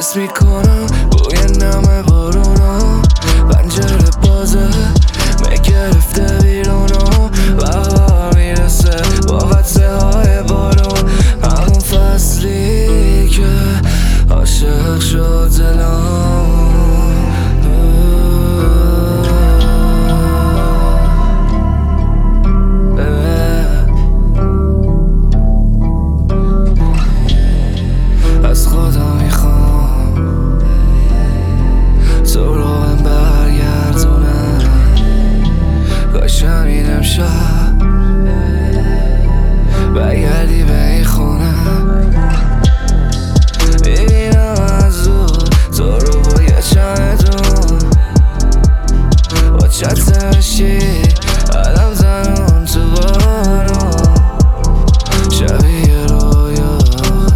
حس میکنم بوی نم بارونا، پنجره بازه گرفته بیرونو، بهار میرسه با قطره های بارون، همون فصلی که عاشق شد دلم. از خدا میخوام تو رو هم برگردونم، کاش همین امشب برگردی به این خونه. میبینم از دور تو رو با یه چمدون، با چت مشی علم زنون تو بارون، شبیه رویاش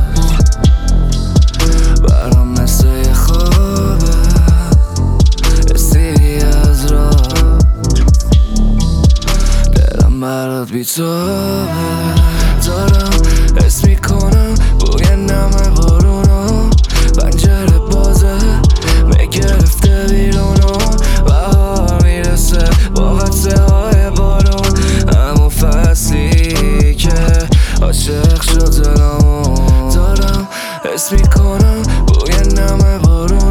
برام مثل یه خوابه، استیری از راه دلم برات بیتابه. دارم حس میکنم بوی نم بارونا، پنجره بازه گرفته بیرونو، بهار میرسه با قطره های بارون، همون فصلی که عاشق شد دلمو. دارم حس میکنم بوی نم بارونا،